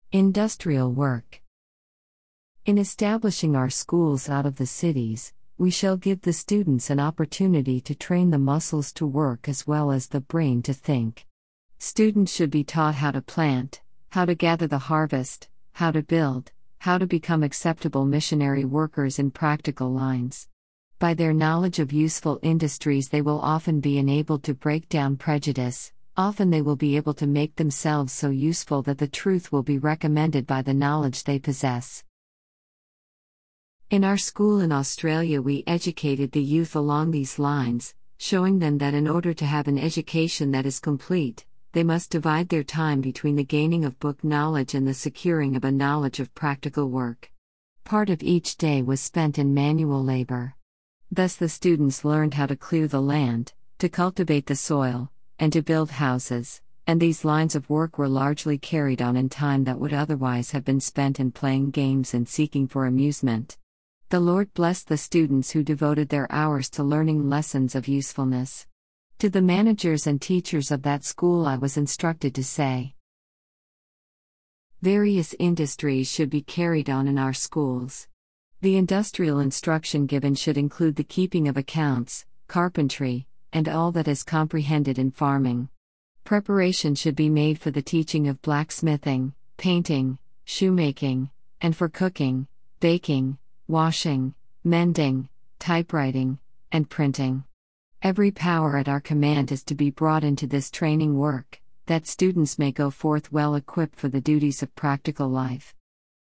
Industrial work. In establishing our schools out of the cities, we shall give the students an opportunity to train the muscles to work as well as the brain to think. Students should be taught how to plant, how to gather the harvest, how to build, how to become acceptable missionary workers in practical lines. By their knowledge of useful industries, they will often be enabled to break down prejudice. Often they will be able to make themselves so useful that the truth will be recommended by the knowledge they possess. In our school in Australia, we educated the youth along these lines, showing them that in order to have an education that is complete, they must divide their time between the gaining of book knowledge and the securing of a knowledge of practical work. Part of each day was spent in manual labor. Thus the students learned how to clear the land, to cultivate the soil, and to build houses, and these lines of work were largely carried on in time that would otherwise have been spent in playing games and seeking for amusement. The Lord blessed the students who devoted their hours to learning lessons of usefulness. To the managers and teachers of that school, I was instructed to say, various industries should be carried on in our schools. The industrial instruction given should include the keeping of accounts, carpentry, and all that is comprehended in farming. Preparation should be made for the teaching of blacksmithing, painting, shoemaking, and for cooking, baking, washing, mending, typewriting, and printing. Every power at our command is to be brought into this training work, that students may go forth well equipped for the duties of practical life.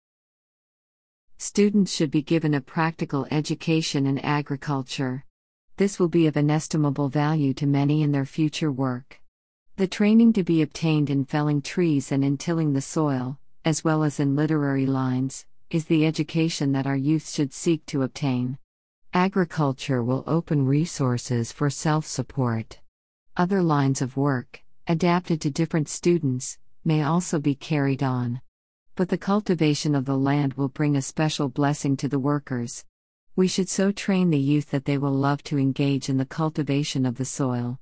Students should be given a practical education in agriculture. This will be of inestimable value to many in their future work. The training to be obtained in felling trees and in tilling the soil, as well as in literary lines, is the education that our youth should seek to obtain. Agriculture will open resources for self-support. Other lines of work, adapted to different students, may also be carried on. But the cultivation of the land will bring a special blessing to the workers. We should so train the youth that they will love to engage in the cultivation of the soil.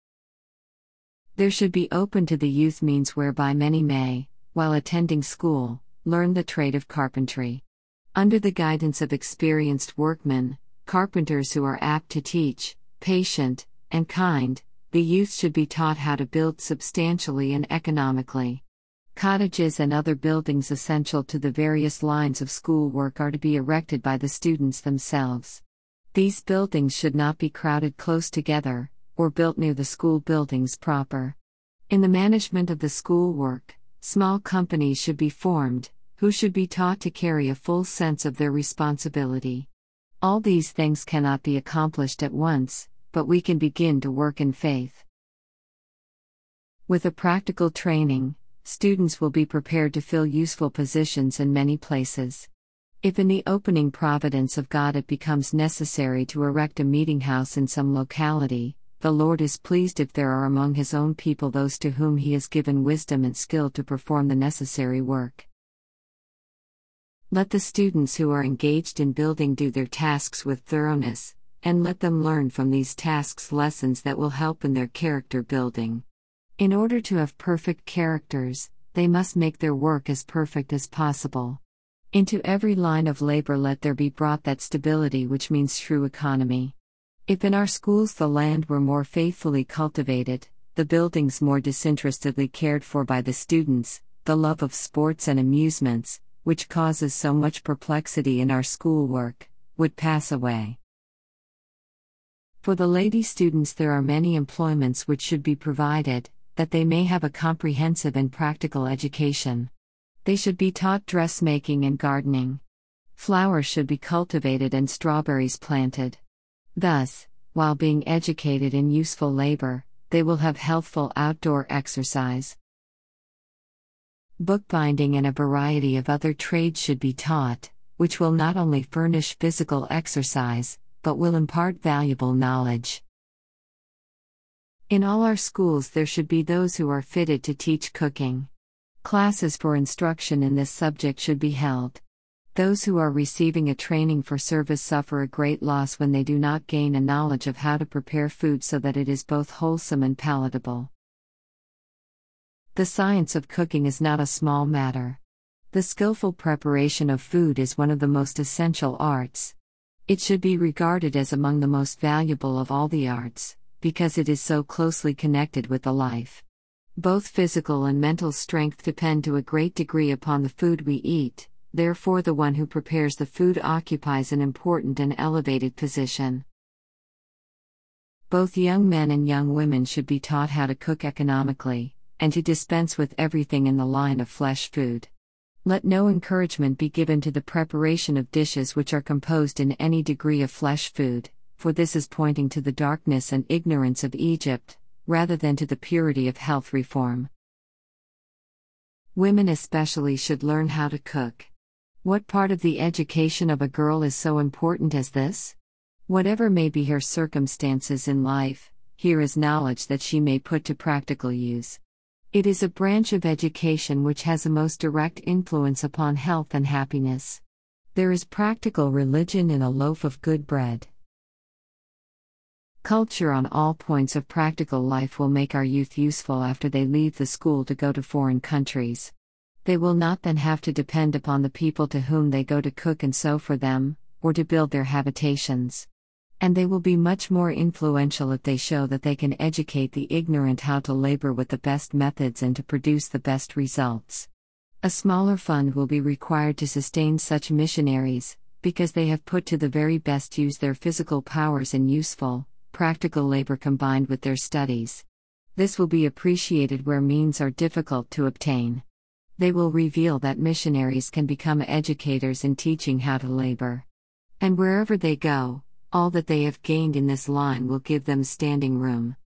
There should be open to the youth means whereby many may, while attending school, learn the trade of carpentry. Under the guidance of experienced workmen, carpenters who are apt to teach, patient, and kind, the youth should be taught how to build substantially and economically. Cottages and other buildings essential to the various lines of school work are to be erected by the students themselves. These buildings should not be crowded close together, or built near the school buildings proper. In the management of the school work, small companies should be formed, who should be taught to carry a full sense of their responsibility. All these things cannot be accomplished at once, but we can begin to work in faith. With a practical training, students will be prepared to fill useful positions in many places. If in the opening providence of God it becomes necessary to erect a meeting house in some locality, the Lord is pleased if there are among His own people those to whom He has given wisdom and skill to perform the necessary work. Let the students who are engaged in building do their tasks with thoroughness, and let them learn from these tasks lessons that will help in their character building. In order to have perfect characters, they must make their work as perfect as possible. Into every line of labor let there be brought that stability which means true economy. If in our schools the land were more faithfully cultivated, the buildings more disinterestedly cared for by the students, the love of sports and amusements, which causes so much perplexity in our schoolwork, would pass away. For the lady students there are many employments which should be provided, that they may have a comprehensive and practical education. They should be taught dressmaking and gardening. Flowers should be cultivated and strawberries planted. Thus, while being educated in useful labor, they will have healthful outdoor exercise. Bookbinding and a variety of other trades should be taught, which will not only furnish physical exercise, but will impart valuable knowledge. In all our schools there should be those who are fitted to teach cooking. Classes for instruction in this subject should be held. Those who are receiving a training for service suffer a great loss when they do not gain a knowledge of how to prepare food so that it is both wholesome and palatable. The science of cooking is not a small matter. The skillful preparation of food is one of the most essential arts. It should be regarded as among the most valuable of all the arts, because it is so closely connected with the life. Both physical and mental strength depend to a great degree upon the food we eat, therefore, the one who prepares the food occupies an important and elevated position. Both young men and young women should be taught how to cook economically, and to dispense with everything in the line of flesh food. Let no encouragement be given to the preparation of dishes which are composed in any degree of flesh food, for this is pointing to the darkness and ignorance of Egypt, rather than to the purity of health reform. Women especially should learn how to cook. What part of the education of a girl is so important as this? Whatever may be her circumstances in life, here is knowledge that she may put to practical use. It is a branch of education which has a most direct influence upon health and happiness. There is practical religion in a loaf of good bread. Culture on all points of practical life will make our youth useful after they leave the school to go to foreign countries. They will not then have to depend upon the people to whom they go to cook and sew for them, or to build their habitations. And they will be much more influential if they show that they can educate the ignorant how to labor with the best methods and to produce the best results. A smaller fund will be required to sustain such missionaries, because they have put to the very best use their physical powers in useful, practical labor combined with their studies. This will be appreciated where means are difficult to obtain. They will reveal that missionaries can become educators in teaching how to labor. And wherever they go, all that they have gained in this line will give them standing room.